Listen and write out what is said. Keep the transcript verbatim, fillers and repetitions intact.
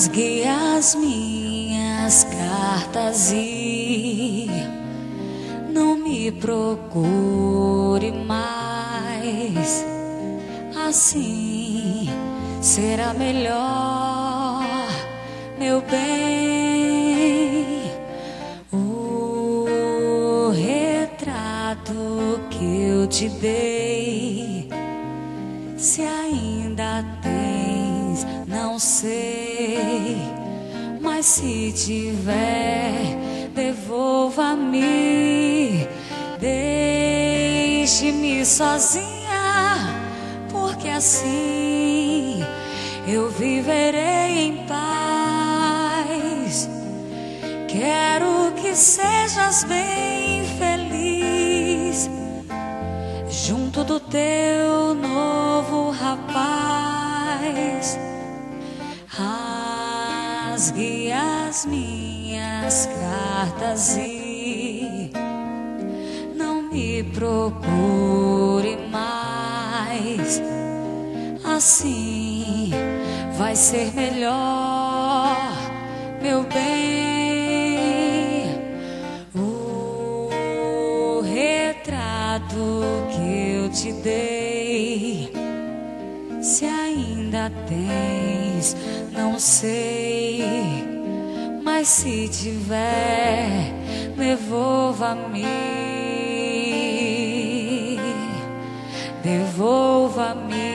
Rasgue as minhas cartas e não me procure mais. Assim será melhor, meu bem. O retrato que eu te dei, se ainda tens, não sei, mas se tiver, devolva-me. Deixe-me sozinha, porque assim eu viverei em paz. Quero que sejas bem feliz junto do teu novo rapaz. Rasgue as minhas cartas e não me procure mais. Assim vai ser melhor, meu bem. O retrato que eu te dei, se ainda tens, não sei, mas se tiver, devolva-me. Devolva-me.